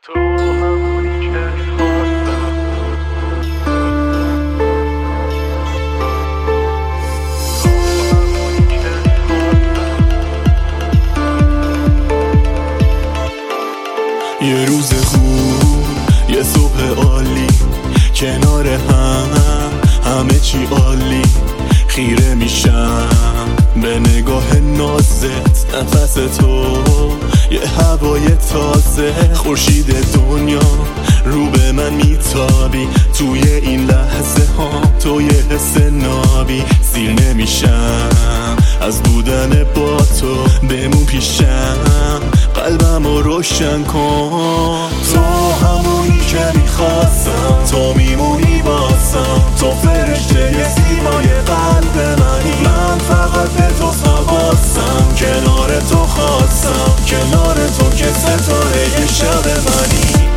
تو همونی که خواستم، تو همونی که خواستم. یه روز خوب، یه صبح عالی، کنار همه چی عالی. خیره میشم به نگاه نازت، نفس تو یه هوای تازه. خورشید دنیا رو به من میتابی، توی این لحظه ها تو یه حس نابی. سیر نمیشم از بودن با تو، بمون پیشم قلبم رو روشن کن. تو همونی که میخواستم، تو میمونی باسم، تو فرشته زیبای قلب منی. من فقط به تو حواسم، کنار تو خواستم، کنار تو که ستاره شب منی.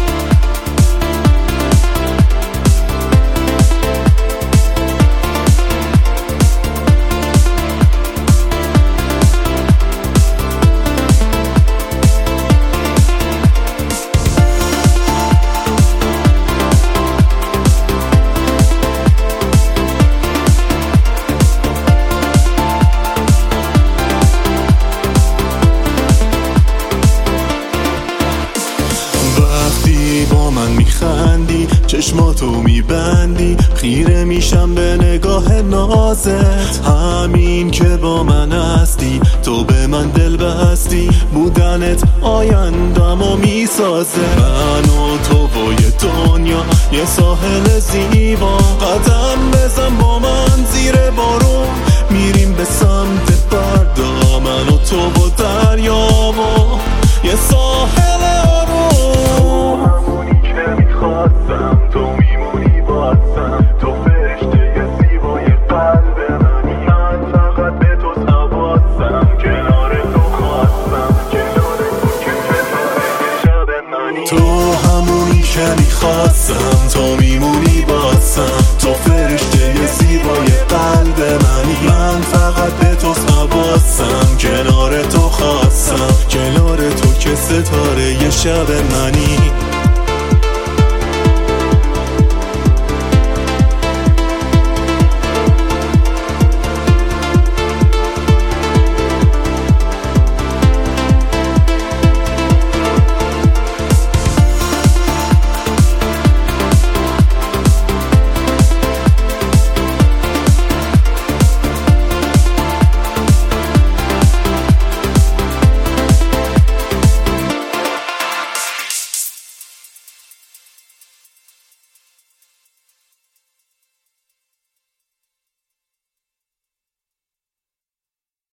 با من میخندی، چشماتو میبندی، خیره میشم به نگاه نازت. همین که با من هستی، تو به من دل بستی، بودنت آیندمو میسازه. من و تو و یه دنیا، یه ساحل زیبا. قدم بزن با من زیر بارون، میریم به سمت فردا. من و تو با دریا و یه ساحل آروم. تو میمونی باسم، تو فرشته زیبای قلب منی. من فقط به تو حواسم، کنار تو خواستم، کنار تو که ستاره شب منی. تو همونی که میخواستم، تو میمونی باسم، تو فرشته زیبای قلب منی. من فقط به تو حواسم، کنار تو خواستم، کنار تو که ستاره شب منی.